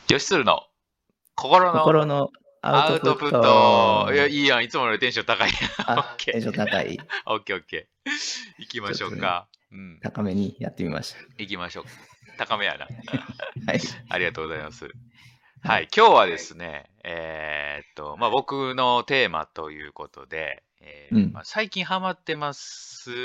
女子鶴の心の心のアウトプッアウトプット。いや、 ト。 いいやん。いつもよりテンション高いやん。オッあ、テンケション高い。 ー。オッケーオッケー。行きましょうちょっとね、 か。うん。 高めにやってみまし行きましょう。高めやな。うん。 た。はい。 ありがとうございます。 はい。 はい。今日はですね、僕のテーマということで、 うん。 最近ハマってます、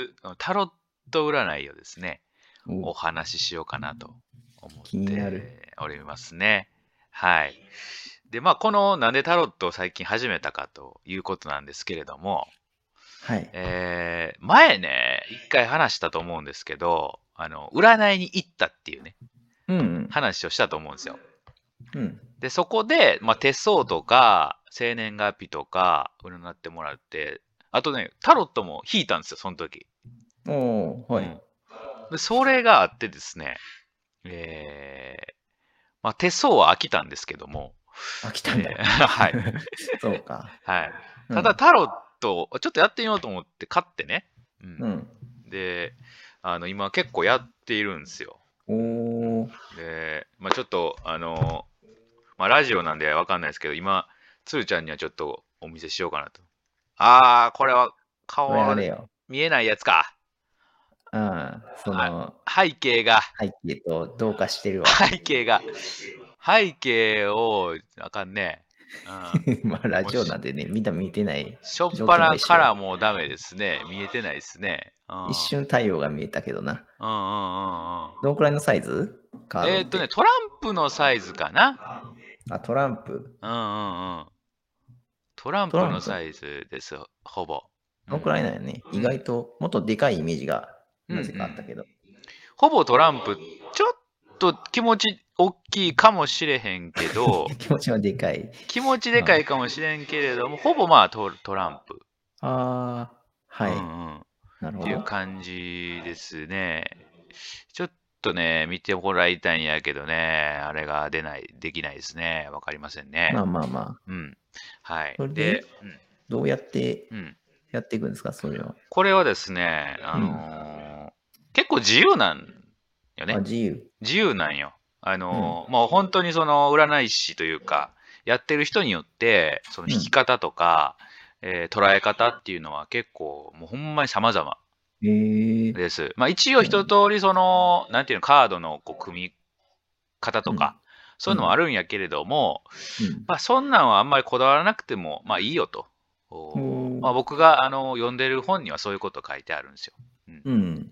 タロット占いをですね、おお、 話ししようかなと思っ気になる。 ておりますね。はい。で、このなんでタロットを最近始めたかということなんですけれども、 はい。 前ね、一回話したと思うんですけど、占いに行ったっていうね、 うん。 話をしたと思うんですよ。 うん。 で、そこで、手相とか、生年月日とか、占ってもらって、あとね、タロットも引いたんですよ、その時。 おー、はい。 うん。で、それがあってですね、え手相は飽きたんですけども、 あ、来たんだ。 はい。 そうか。 はい。ただ、 うん。 タロット、ちょっとやってみようと思って買ってね。うん。 うん。 で、今結構やっているんですよ。うん。 おー。 で、ちょっと、ラジオなんでわかんないですけど、今、つるちゃんにはちょっとお見せしようかなと。これはこれあ顔れよ。 見えないやつか。 ああ、 あ、背景が、 背景と同化してるわ。 背景が、背景を、あかんね。うん。 まあ、ラもし、 ジオなんてね、見てないしょっ条ぱな件でしょ。 からもうダメですね。見えてないですね。うん。 一瞬太陽が見えたけどな。 うんうんうんうん。 どのくらいのサイズカードって。 トランプのサイズかな。 あ、トランプ。 うんうんうん。トランプトランプ。 のサイズです、ほぼ。うどのくん。 らいなんやね。意うん。 外と、もっとでかいイメージが、 うんうなぜかあったん。 けど。 ほぼトランプ、ちょっと気持ち大きいかもしれへんけど、 気持ちはでかい。 気持ちでかあいかもしれんけれども、ほぼトランプ。 あー、 うんはい。 うん。っていうなるほど。 感じですね。ちょっとね、見てもらいたいんやけどね、あれができないですね。わかりませんね。 まあまあまあ。 うん。はい。 それで、 で、 どうやってうん。うん。 やっていくんですか、それは。 これはですね、 うん。 結構自由なんよあ、 ね。 自由。 自由なんよ。 うん。 もう本当にその占い師というか、やってる人によって、そのうん。 弾き方とか、捉え方っていうのは結構、もうほんまに様々 ええ、 です。一応そうなんだ。 一通りその、なんていうの、カードのこう組み方とか、 うん。 そういうのもあうん。 るんやけれども、 うん。 そんなんはあんまりこだわらなくても、いいよと。 おー。 僕が読んでる本にはそういうこと書いてあるんですよ。うん。 うん。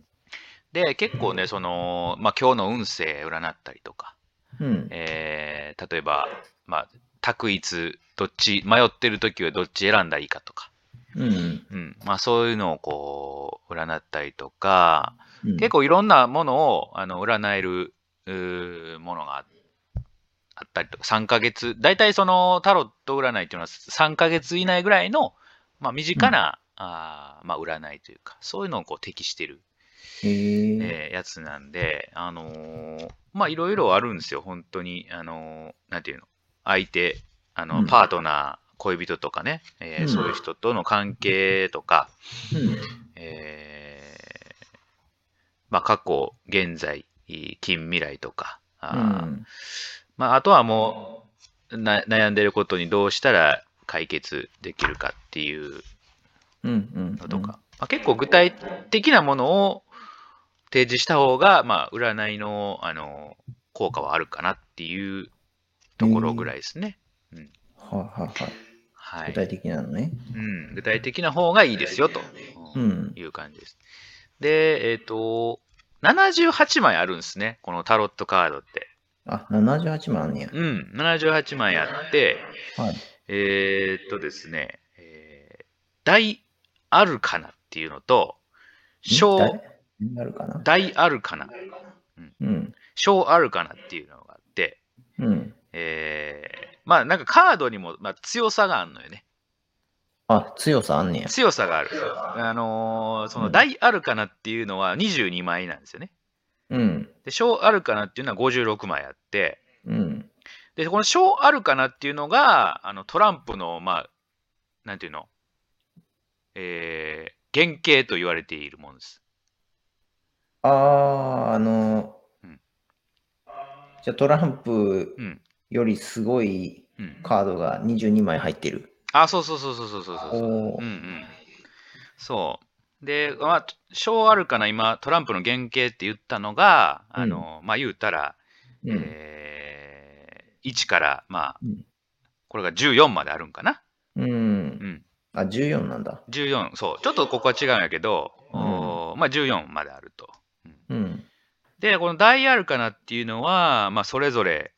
で、結構ね、その、今日の運勢占ったりとか、 うん。 例えば、択一、どっち、迷ってる時はどっち選んだらいいかとか、 うん。 うん、そういうのをこう、占ったりとか、 うん。 結構いろんなものを、占える、ものがあったりとか、3ヶ月、大体そのタロット占いっていうのは3ヶ月以内ぐらいの、身うん。 近な、占いというか、そういうのをこう適してる、 ええ、 やつなんで、いろいろあるんですよ、本当に。なんていうの、相手、パーうん。 トナー、恋人とかね、そういううん。 人との関係とか、 うん。 え過去、現在、近未来とか、 うん。 あとはもう悩んでることにどうしたら解決できるかっていううん。うん。うん。 のとか、結構具体的なものを提示した方が、占いの、効果はあるかなっていうところぐらいええ、 ですね。うん。 はいはいはい。 はい。 具体的なのね。 うん。具体的な方がいいですよ、とうん。 いう感じです。で、78枚あるんですね。このタロットカードって。 あ、78万あんねや。 うん。78枚あって、 はい。 ですね、大アルカナっていうのと、小誰あるかな。 大アルカナ、うん、 うん。 小アルカナっていうのがあって、 うん。 なんかカードにも、強さがあるのよね。 あ、強さあんねや。 強さがある。そのうん。 大アルカナっていうのは22枚なんですよね。 うん。 で、小アルカナっていうのは56枚あって、 うん。 で、この小アルカナっていうのが、トランプの、なんていうの、原型と言われているものです。 あー、 うん。 じゃあトランプうん。 よりすごいうん。 カードが22枚入ってる。 あ、そうそうそうそうそうそうそう。 おー。 うんうん。そう。で、まあ、小アルカナ今、トランプの原型って言ったのが、まあ言うたら、 うん。 1から、まあ、 うん。 これが14まであるんかな。 うん。 うん。 あ、14なんだ。 14、そう。ちょっとここは違うんやけど、 うんまあ14まであると。うんうん。 で、この大アルカナっていうのは、まあそれぞれ、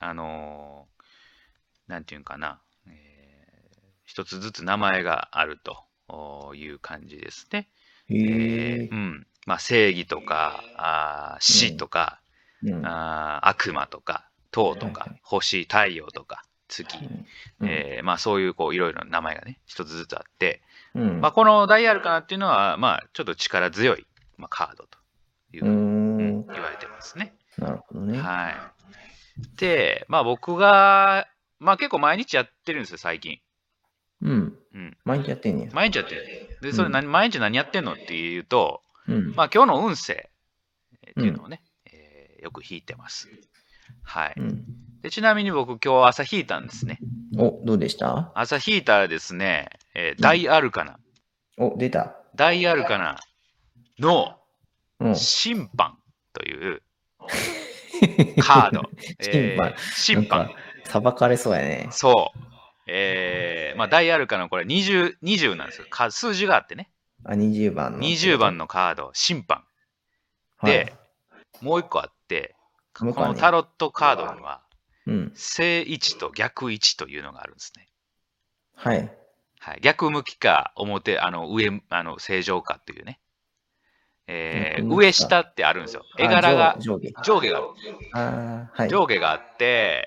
なんていうんかな、一つずつ名前があるという感じですね。 へえ。 まあ正義とか、死とか、 うん。 悪魔とか、塔とか、 はいはい。 星、太陽とか、月、 うんまあそういうこういろいろな名前がね、一つずつあって、 うんまあこの大アルカナっていうのは、まあちょっと力強い、まあ、カードといううーふうに、 ん。 言われてますね。 なるほどね。 はい。で、まあ僕が、まあ結構毎日やってるんですよ、最近。 うん。 うん。 毎日やってんねや。 毎日やってる。で、 うん。 それ毎日何やってんのっていうと、 うん。 まあ今日の運勢っていうのうん。 をね、よく引いてます。はい。 うん。 で、ちなみに僕今日朝引いたんですね。 お、どうでした？ 朝引いたらですね、 うん。 大アルカナ。 お、出た。 大アルカナのうん。 審判というカード。 審判。 審判。 裁かれそうやね。 そう。まあ大アルカナこれ20なんですよ。数字があってね。 あ、20番のって 20 こと？ 番のカード、審判。 はい。 で、もう一個あって、こもう一個あんねや。 のタロットカードには、 うん。 正位置と逆位置というのがあるんですね。 はい。 はい、逆向きか表、上、正常かっていうね。上下ってあるんですよ。絵柄が、 上下。 上下がある。 はい。 上下があって、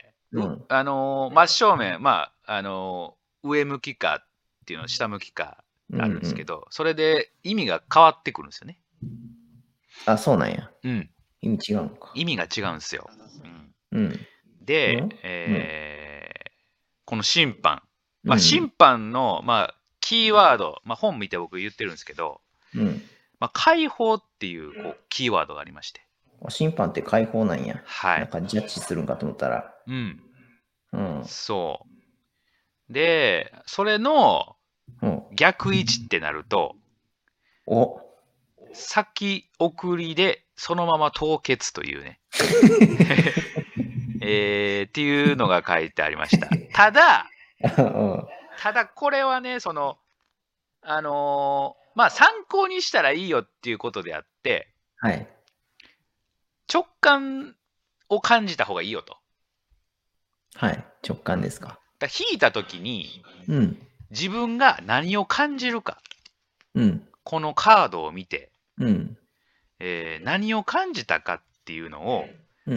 うん。 真正面、まあ、上向きかっていうの、下向きかあるんですけど、それで意味が変わってくるんですよね。 あ、そうなんや。 うん。 意味違うのか。 意味が違うんですよ。 うん。 で、この審判。まあ、審うん。 判の、まあ、キーワード、まあ、本見て僕言ってるんですけど、 うん。 まあ、解放っていうこうキーワードがありまして。 審判って解放なんや。 はい。 なんかジャッジするんかと思ったら。 うん。 うん。 そう。で、それの逆位置ってなると、 お、 先送りでそのまま凍結というね。っていうのが書いてありました。ただこれはね、まあ参考にしたらいいよっていうことであって、 はい。 直感を感じた方がいいよと。 はい。直感ですか。 だ引いたときに、 うん。 自分が何を感じるか。 うん。 このカードを見て、 うん。 何を感じたかっていうのを、 うん。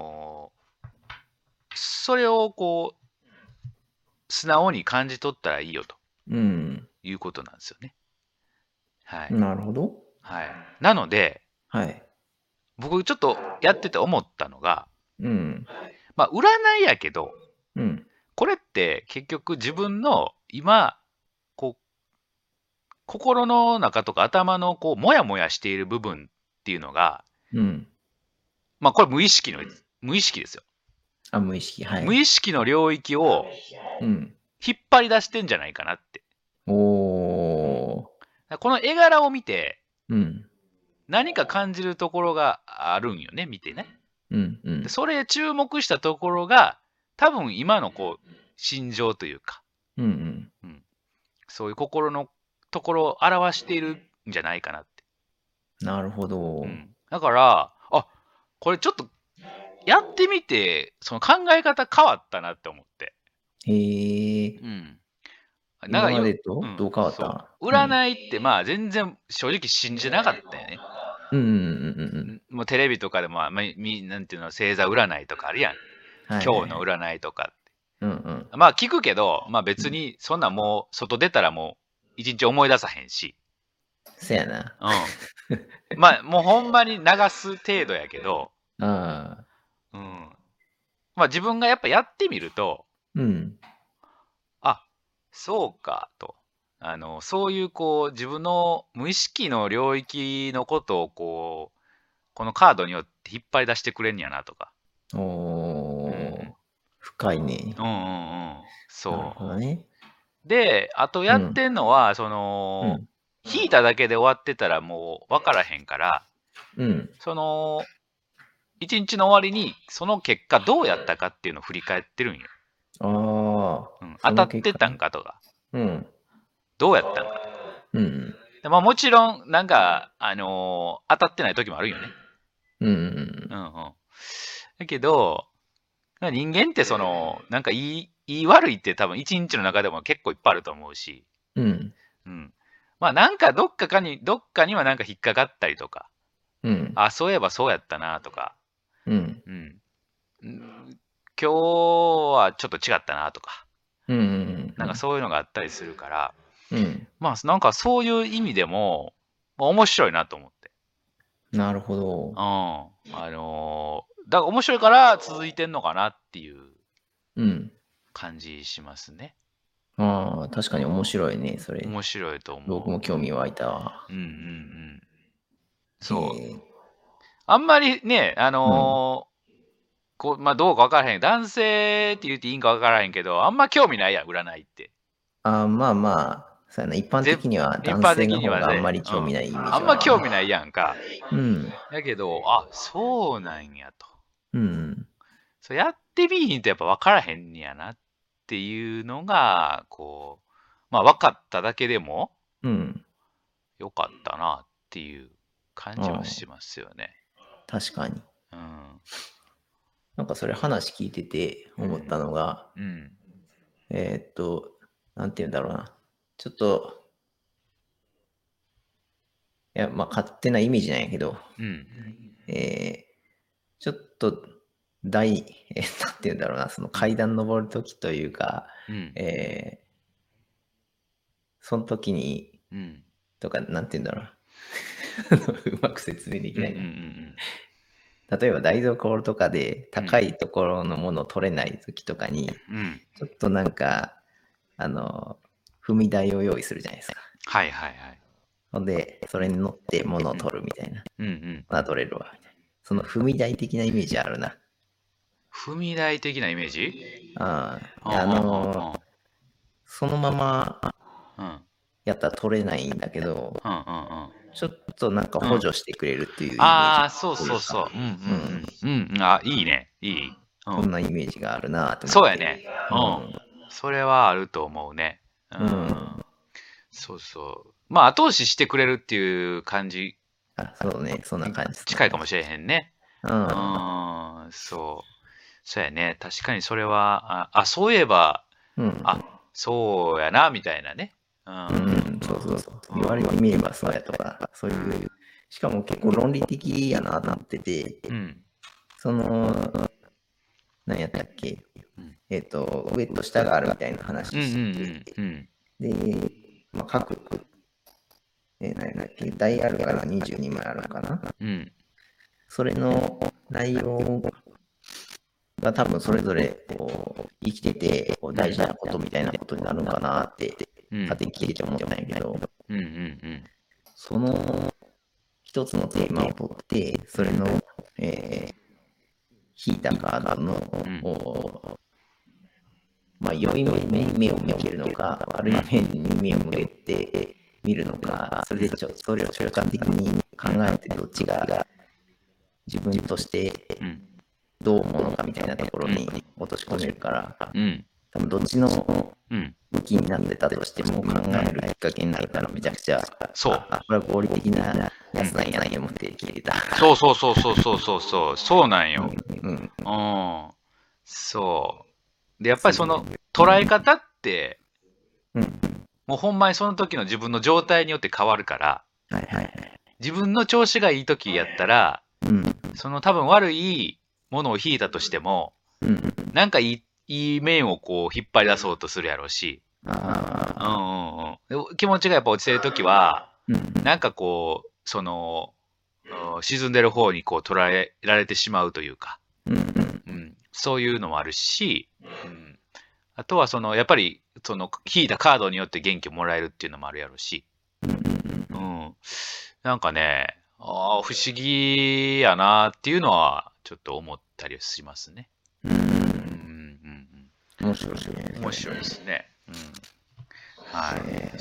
それをこう、素直に感じ取ったらいいよと。 うん。 いうことなんですよね。はい。 なるほど。 はい。なので、 はい。 僕ちょっとやってて思ったのが、 うん。 まあ、占いやけど、 うん。 これって結局自分の今、こう、心の中とか頭のこう、もやもやしている部分っていうのが、 うん。 まあ、これ無意識ですよ。 あ、無意識。はい。 無意識の領域をうん。 引っ張り出してんじゃないかなって。 おー。 この絵柄を見て、 うん。 何か感じるところがあるんよね、見てね。 うんうんでそれ注目したところが、多分今のこう、心情というか、 うんうん。 そういう心のところを表しているんじゃないかなって。 なるほど。 だから、これちょっとやってみて、その考え方変わったなって思って。 へえ。今までとどう変わった？ 占いってまあ全然正直信じなかったよね。もうテレビとかでも、なんていうの、星座占いとかあるやん。今日の占いとかって。まあ聞くけど、まあ別にそんなもう外出たらもう一日思い出さへんし。 せやな。 まあもうほんまに流す程度やけど、まあ自分がやっぱやってみると、そうかと。そういうこう自分の無意識の領域のことをこのカードによって引っ張り出してくれんやなとか。 深深いね。 うんうんうん。そう。なるほどね。 で、あとやってんのは、その、引いただけで終わってたらもう分からへんから、その、一日の終わりに、その結果どうやったかっていうのを振り返ってるんよ。当たってたんかとか、どうやったんかとか。でもちろん、なんか、当たってない時もあるよね。だけど、人間ってその、なんかいい悪いって多分一日の中でも結構いっぱいあると思うし、まあなんかどっかにはなんか引っかかったりとか、あ、そういえばそうやったなとか、今日はちょっと違ったなとか、なんかそういうのがあったりするから、まあなんかそういう意味でも、面白いなと思って。 なるほど。 だから面白いから続いてんのかなっていう感じしますね。 確かに面白いね、それ。 面白いと思う。 僕も興味湧いたわ。 そう。あんまりね、まあどうか分からへん。男性って言っていいんか分からへんけど、あんま興味ないやん、占いって。 まあ、そうやな、一般的には男性の方があんまり興味ないイメージは、 あんま興味ないやんか。だけど、あ、そうなんやと。そうやってみひんとやっぱ分からへんやなっていうのが、こう、まあ分かっただけでも、よかったなっていう感じはしますよね。 確かに。なんかそれ話聞いてて思ったのが、なんて言うんだろうな。ちょっと、いや、まあ勝手なイメージなんやけど、ちょっとなんて言うんだろうな、その階段登るときというか、その時に、とか、なんて言うんだろう。うまく説明できないな。例えば台所とかで高いところのものを取れない時とかに、ちょっとなんか、踏み台を用意するじゃないですか。 はいはいはい。 ほんで、それに乗って物を取るみたいな。取れるわ、みたいな。その踏み台的なイメージあるな。 踏み台的なイメージ？ そのままやったら取れないんだけど、ちょっとなんか補助してくれるっていうイメージ。 ああ、そうそうそう。あ、いいね。いい。 そんなイメージがあるなって。 そうやね。それはあると思うね。そうそう。まあ、後押ししてくれるっていう感じ。 そうね。そんな感じ。 近いかもしれへんね。そう。そうやね。確かにそれは、そういえば、そうやな、みたいなね。 そうそうそう。言われてみればそうやとか、そういう、しかも結構論理的やなと思ってて、その、何やったっけ、上と下があるみたいな話してて、で、まあ、各、何やっけ、ダイヤルが22枚あるのかな。それの内容が多分それぞれこう生きててこう大事なことみたいなことになるのかなって勝手に聞いて思ったんやけど、その一つのテーマを取って、それの、引いたカードの、まあ、良い面に目を向けるのか、悪い面に目を向けて見るのか、それでそれを客観的に考えてどっちが自分としてどう思うのかみたいなところに落とし込めるから、多分どっちの向きになってたとしても考えるきっかけになるからめちゃくちゃ、 そう。 これは合理的なやつなんやなと思って聞いてた。 そうそうそうそうそうそうそう、そうなんよ。そう。で、やっぱりその捉え方って、もうほんまにその時の自分の状態によって変わるから、自分の調子がいい時やったら、その多分悪いものを引いたとしても、なんかいい面をこう引っ張り出そうとするやろうし、気持ちがやっぱ落ちてる時は、なんかこう、その、沈んでる方にこう捉えられてしまうというか、そういうのもあるし、あとはそのやっぱりその引いたカードによって元気をもらえるっていうのもあるやろうし、なんかね、不思議やなっていうのはちょっと思ったりしますね。 面白いですね。 面白いですね。うん。はい。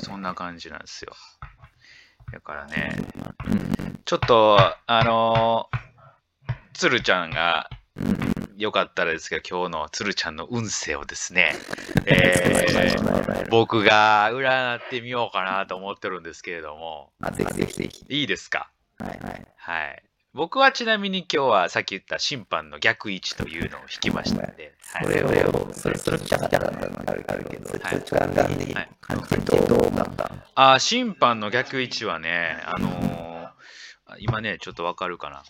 そんな感じなんですよ。だからね、ちょっと、鶴ちゃんが、よかったらですけど、今日の鶴ちゃんの運勢をですね、僕が占ってみようかなと思ってるんですけれども。 ぜひぜひぜひ。 いいですか？ はいはい。 はい。僕はちなみに今日はさっき言った審判の逆位置というのを引きましたので、 それキャラあるけど、それちょっと感じてどうなった審判の逆位置はね、今ね、ちょっとわかるかな、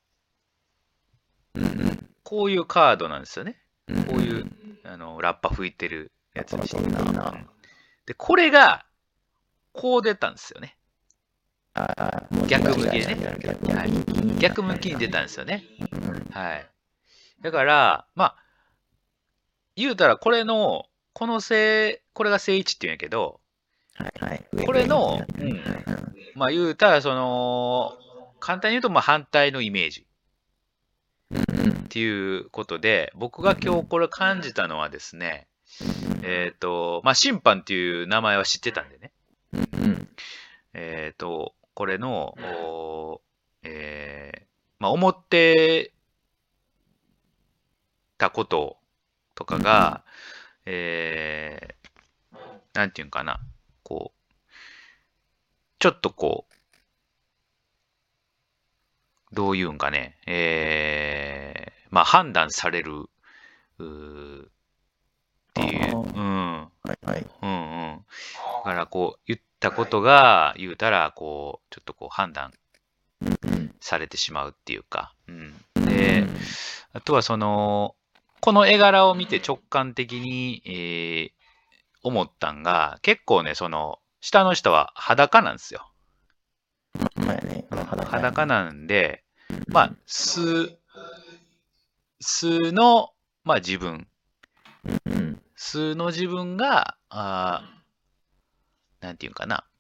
こういうカードなんですよね。こういう、ラッパ吹いてるやつにしてで、これが、こう出たんですよね。逆向きでね。逆向きに出たんですよね。はい。だから、まあ、言うたらこれが正位置って言うんやけど、これの、まあ言うたら、簡単に言うと、まあ反対のイメージ。っていうことで、僕が今日これ感じたのはですね、まあ審判っていう名前は知ってたんでね。これの、まあ思ってたこととかが、なんていうんかな、ちょっとどういうんかね、まあ判断される、っていう、だから言ったことが、言うたら、ちょっと判断されてしまうっていうか、で、あとはこの絵柄を見て直感的に、思ったんが、結構ね、下の人は裸なんですよ。裸なんで、まあ、素の、まあ自分。素の自分が、なんていうかな、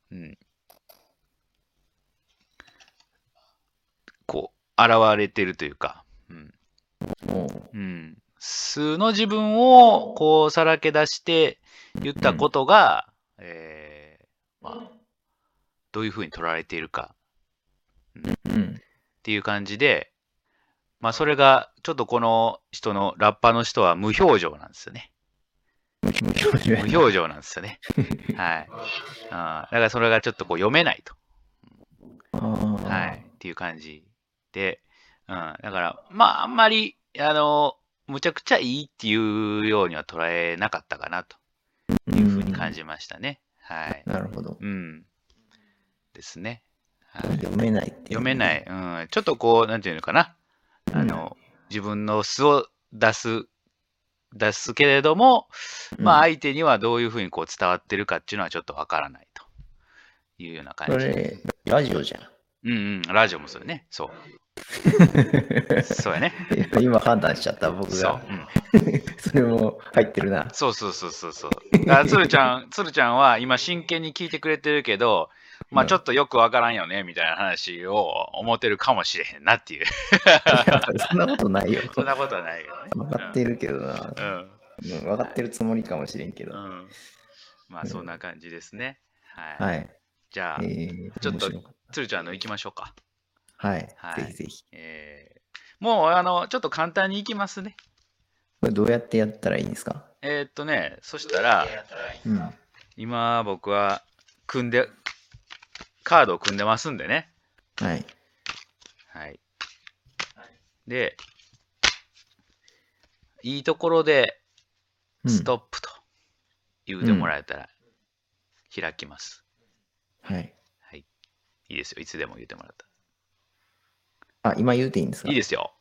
現れてるというか、素の自分をさらけ出して言ったことが、まあ、どういうふうに取られているか、っていう感じで、まあそれがちょっとこの人のラッパーの人は無表情なんですよね。無表情なんですよね。はい。だからそれがちょっと読めないと。はい。っていう感じで、だから、まああんまり、むちゃくちゃいいっていうようには捉えなかったかなというふうに感じましたね。はい。 なるほど。 ですね。 読めないっていう。 読めない。ちょっとなんていうのかな。自分の素を出すけれども、まあ相手にはどういうふうに伝わってるかっていうのはちょっとわからないというような感じ。 それ、ラジオじゃん。 ラジオもそうね。そう。そうやね。 今判断しちゃった、僕が。それも入ってるな。 そう。鶴ちゃんは今真剣に聞いてくれてるけど、まあちょっとよくわからんよね、みたいな話を思ってるかもしれへんなっていう。 そんなことないよ。 そんなことはないよね。 分かってるけどな。分かってるつもりかもしれんけど。 まあそんな感じですね。 はい。 じゃあ、ちょっと鶴ちゃんの行きましょうか。 はい。ぜひぜひ。 もうちょっと簡単に行きますね。 これどうやってやったらいいんですか？ そしたら、今僕はカードを組んでますんでね。 はい。 で、いいところで、ストップと言うてもらえたら、開きます。 はい。 いいですよ。いつでも言ってもらったら。今言うていいんですか？ いいですよ。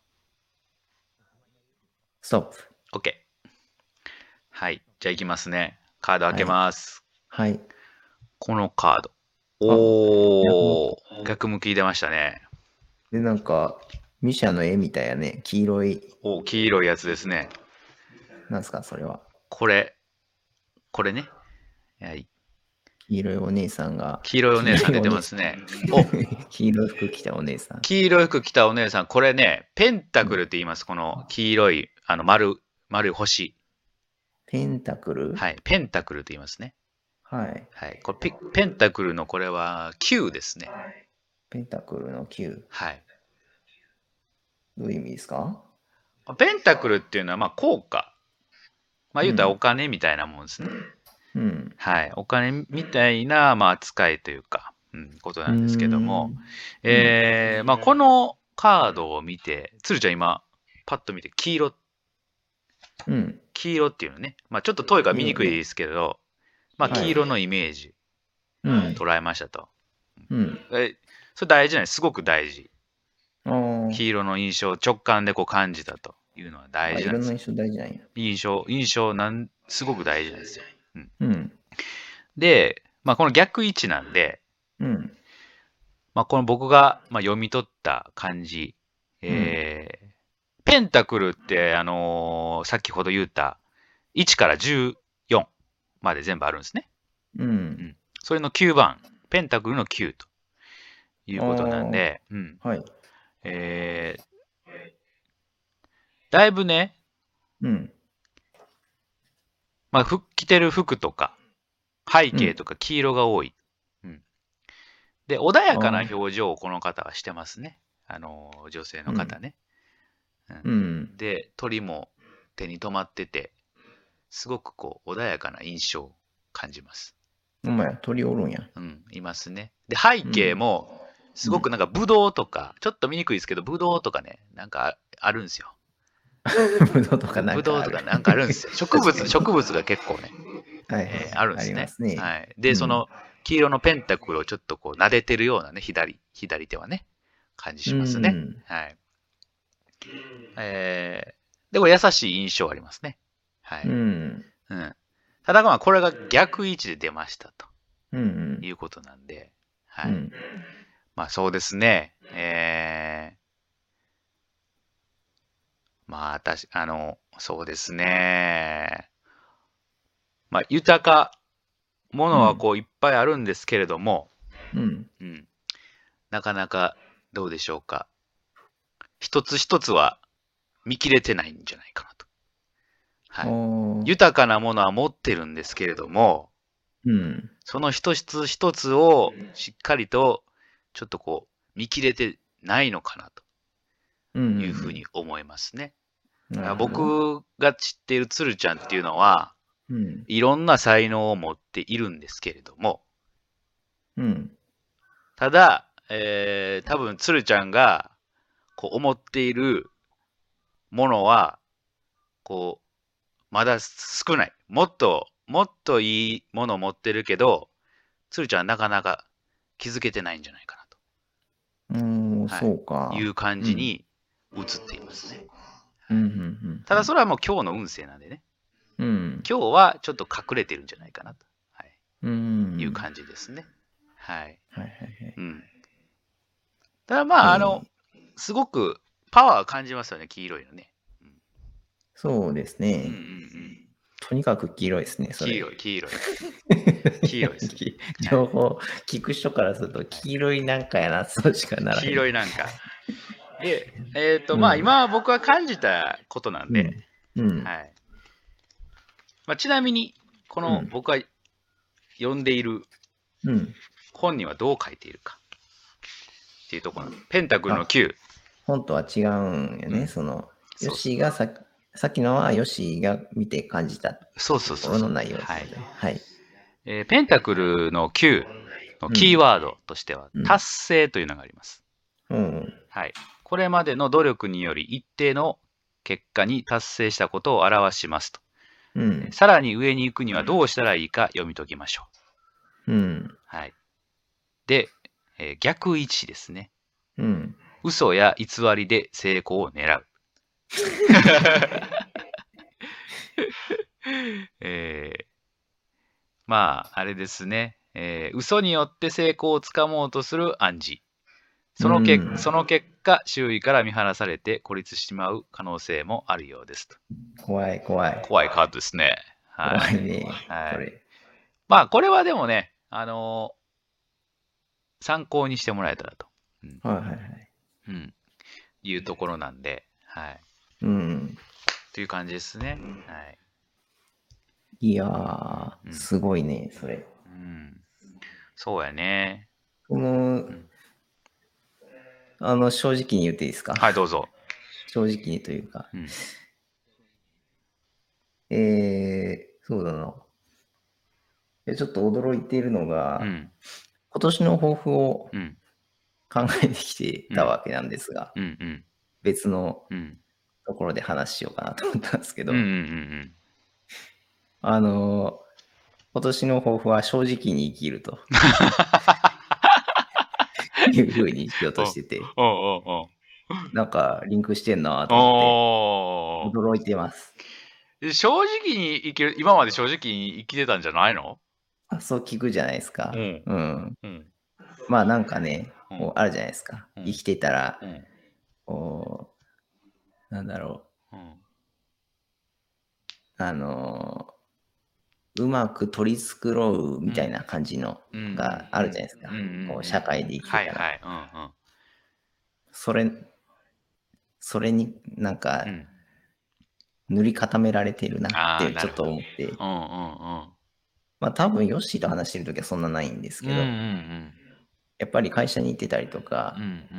ストップ。 OK。はい。じゃあ行きますね。カード開けます。 はい。 このカード。おー、逆向き出ましたね。 で、なんか、ミシャの絵みたいやね。黄色い。 黄色いやつですね。 なんすか、それは。 これね。はい。 黄色いお姉さんが。 黄色いお姉さん出てますね。 黄色い服着たお姉さん。 黄色い服着たお姉さん。これね、ペンタクルって言います。この黄色い、丸い星。 ペンタクル？ はい。ペンタクルと言いますね。 はい。 はい。これペンタクルのこれは9ですね。 ペンタクルの9。 はい。 どういう意味ですか？ ペンタクルっていうのは、まあ、効果。まあ、言うたらお金みたいなもんですね。 うん。 はい。お金みたいな、まあ、扱いというか、ことなんですけども、まあ、このカードを見て、鶴ちゃん今、パッと見て、黄色っていうのね、まあ、ちょっと遠いから見にくいですけど、まあ、黄色のイメージ、捉えましたと。それ大事なんです。すごく大事。黄色の印象を直感でこう感じたというのは大事なんです。 色の印象大事なんや。 印象すごく大事なんですよ。で、まあ、この逆位置なんで、まあ、この僕が読み取った感じ、ペンタクルって、先ほど言った1から14まで全部あるんですね。それの9番、ペンタクルの9ということなんで、だいぶね、まあ、着てる服とか、背景とか黄色が多い。で、穏やかな表情をこの方はしてますね。女性の方ね。で、鳥も手に留まってて、すごくこう、穏やかな印象を感じます。 お前、鳥おるんや。 いますね。で、背景も、すごくなんか、ブドウとか、ちょっと見にくいですけど、ブドウとかね、なんかあるんですよ。 ブドウとかなんかあるんですよ。植物が結構ね、あるんですね。はい。で、その、黄色のペンタクルをちょっとこう、撫でてるようなね、左手はね、感じしますね。はい。で、これ優しい印象ありますね。はい。ただまあ、これが逆位置で出ましたと。いうことなんで、はい。まあ、そうですね。まあ、そうですね。まあ、豊かものはこういっぱいあるんですけれども、なかなかどうでしょうか。一つ一つは見切れてないんじゃないかなと。はい。豊かなものは持ってるんですけれども、その一つ一つをしっかりとちょっとこう見切れてないのかなというふうに思いますね。僕が知っている鶴ちゃんっていうのは、いろんな才能を持っているんですけれども、ただ、多分鶴ちゃんがこう思っているものは、こう、まだ少ない。もっといいものを持ってるけど、鶴ちゃんはなかなか気づけてないんじゃないかなと。 そうか。 いう感じに映っていますね。ただそれはもう今日の運勢なんでね。今日はちょっと隠れてるんじゃないかなと、いう感じですね。はい。ただまあ、すごくパワー感じますよね、黄色いのね。 そうですね。とにかく黄色いですね、それ。 黄色い。黄色いです。 情報聞く人からすると、黄色いなんかやな、そうしかならない。 黄色いなんか。で、まあ今僕は感じたことなんで、はい。まあちなみに、この僕が読んでいる本にはどう書いているかっていうところ。ペンタクルの9。 本とは違うんよね。その、ヨッシーがさっきのはヨッシーが見て感じたところの内容ですね。はい。 ペンタクルの9のキーワードとしては、達成というのがあります。はい。これまでの努力により一定の結果に達成したことを表しますと。さらに上に行くにはどうしたらいいか読み解きましょう。はい。で、逆位置ですね。嘘や偽りで成功を狙う。まあ、あれですね。嘘によって成功をつかもうとする暗示。その結果、周囲から見放されて孤立してしまう可能性もあるようですと。 怖い。 怖いカードですね。 怖いね。 はい。まあ、これはでもね、参考にしてもらえたらと。いうところなんで、はい。という感じですね。はい。 いやー、すごいね、それ。 そうやね。 正直に言っていいですか？ はい、どうぞ。 正直にというか。そうだな。ちょっと驚いているのが、今年の抱負を考えてきてたわけなんですが、別のところで話しようかなと思ったんですけど、今年の抱負は正直に生きるというふうにしようとしてて、なんかリンクしてんなと思って驚いてます。 正直に生きる、今まで正直に生きてたんじゃないの？ そう聞くじゃないですか。まあなんかね、こうあるじゃないですか。生きてたら、こう、なんだろう。うまく取り繕うみたいな感じのがあるじゃないですか。こう社会で生きてたら。それになんか、塗り固められてるなってちょっと思って。まあ多分ヨッシーと話してるときはそんなないんですけど、やっぱり会社に行ってたりとか、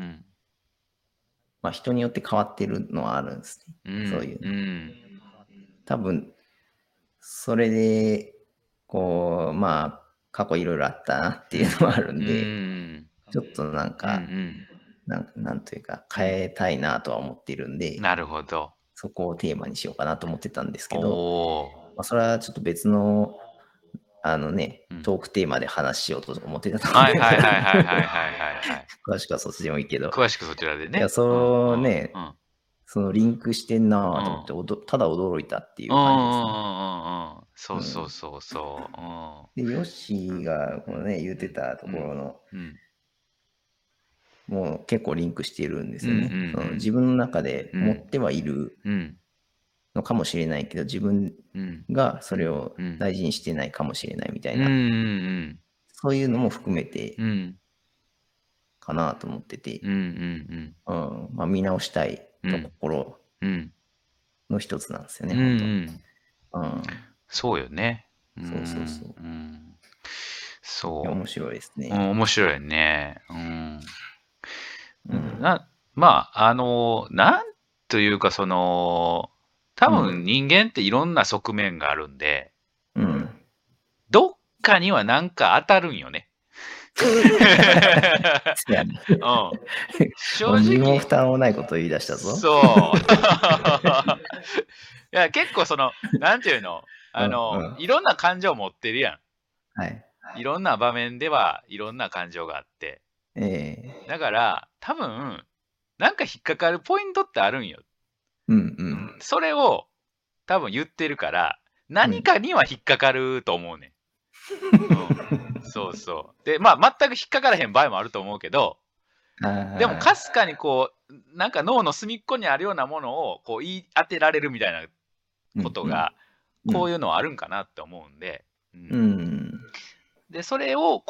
まあ人によって変わってるのはあるんですね。そういうの。多分、それで、こう、まあ、過去いろいろあったなっていうのはあるんで、ちょっとなんか、なんというか、変えたいなとは思っているんで、 なるほど。 そこをテーマにしようかなと思ってたんですけど、まあ、それはちょっと別の、トークテーマで話しようと思ってたと思うんで、詳しくはそっちでもいいけど、 詳しくそちらでね。 いや、そうね、そのリンクしてんなと思って、ただ驚いたっていう感じですね。 そうそうそうそう。 で、ヨッシーがこのね、言ってたところの、もう結構リンクしているんですよね。その自分の中で持ってはいるのかもしれないけど、自分がそれを大事にしてないかもしれないみたいな、そういうのも含めてかなと思ってて、まあ、見直したいところの一つなんですよね、本当。 そうよね。 そうそうそう。 そう。 面白いですね。 面白いね。まあ、なんというか、多分人間っていろんな側面があるんで、どっかにはなんか当たるんよね。 正直。身も負担もないことを言い出したぞ。 そう。いや、結構なんていうの、いろんな感情を持ってるやん。 はい。 いろんな場面ではいろんな感情があって。だから、多分、なんか引っかかるポイントってあるんよ。それを多分言ってるから、何かには引っかかると思うね。そうそう。で、まあ、全く引っかからへん場合もあると思うけど、でも、かすかになんか脳の隅っこにあるようなものを言い当てられるみたいなことが、こういうのはあるんかなって思うんで、で、それを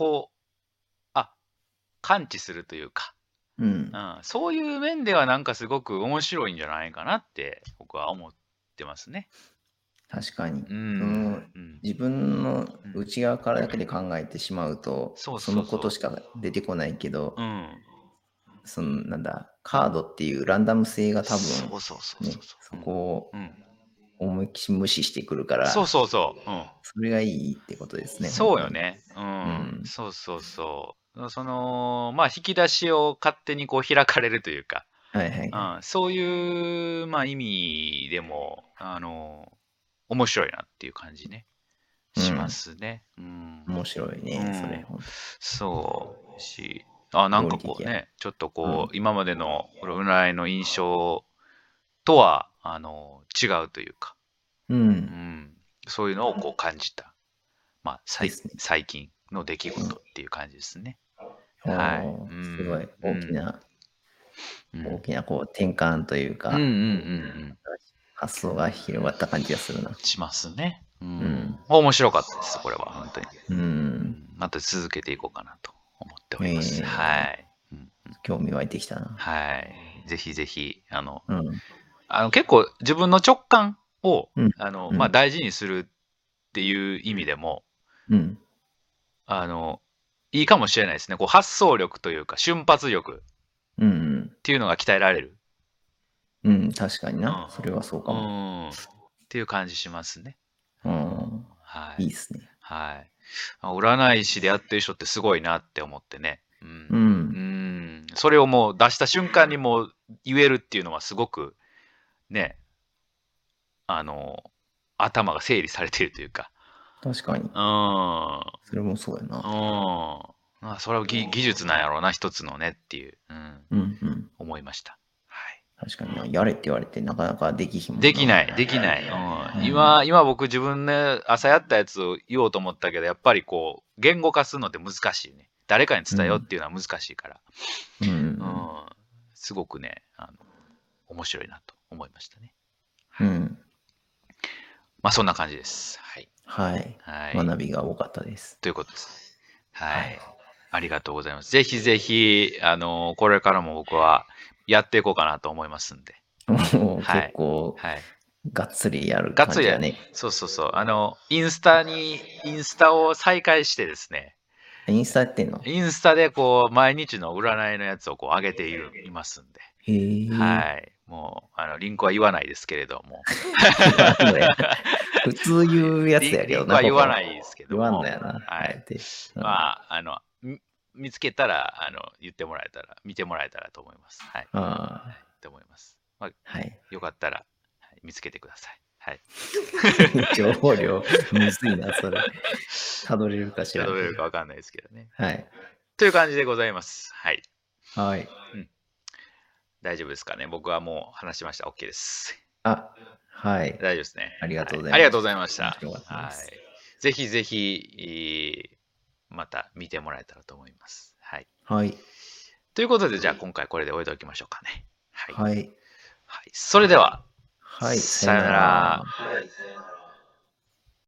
感知するというか、そういう面ではなんかすごく面白いんじゃないかなって僕は思ってますね。 確かに。自分の内側からだけで考えてしまうと、そのことしか出てこないけど、なんだ、カードっていうランダム性が多分、そこを思いっきり無視してくるから、それがいいってことですね。 そうよね。そうそうそう。まあ、引き出しを勝手に開かれるというか、そういう、まあ、意味でも、面白いなっていう感じね。しますね。 面白いね、それ。 そうし、なんかね、ちょっと今までの占いの印象とは、違うというか、そういうのを感じた。まあ、最近の出来事っていう感じですね。 はい。すごい大きな転換というか、発想が広がった感じがするな。 しますね。面白かったです、これは、本当に。また続けていこうかなと思っております。はい。 興味湧いてきたな。 はい。ぜひぜひ、結構自分の直感を、まあ、大事にするっていう意味でも、 うん、 いいかもしれないですね。こう発想力というか瞬発力っていうのが鍛えられる。 うん、確かにな。それはそうかも。 っていう感じしますね。 はい。いいですね。 はい。占い師でやってる人ってすごいなって思ってね。それをもう出した瞬間にもう言えるっていうのはすごくね、頭が整理されているというか。 確かに。それもそうやな。 それは技術なんやろうな、一つのねっていう、思いました。はい。 確かにな。やれって言われてなかなかできひんもんな。 できない。今僕自分ね、朝やったやつを言おうと思ったけど、やっぱりこう、言語化するのって難しいね。誰かに伝えようっていうのは難しいから。すごくね、面白いなと思いましたね。まあそんな感じです。はい。 はい。学びが多かったです。 ということです。はい。ありがとうございます。ぜひぜひ、これからも僕はやっていこうかなと思いますんで。 結構、がっつりやる感じだね。 そう。インスタを再開してですね。 インスタやってんの？ インスタでこう、毎日の占いのやつをこう上げていますんで。はい。もう、リンクは言わないですけれども。 普通言うやつやけどな。 リンクは言わないですけども。 言わんだよな。 はい。まあ、見つけたら、言ってもらえたら、見てもらえたらと思います。はい。と思います。よかったら、見つけてください。はい。 情報量、むずいな、それ。たどれるかしら。 たどれるかわかんないですけどね。 はい。 という感じでございます。はい。 はい。 大丈夫ですかね。僕はもう話しました。OK です。 はい。 大丈夫ですね。 ありがとうございます。 ありがとうございました。はい。ぜひぜひ、また見てもらえたらと思います。はい。 はい。 ということで、じゃあ今回これで終えておきましょうかね。 はい。 それでは、 はい。 さよなら。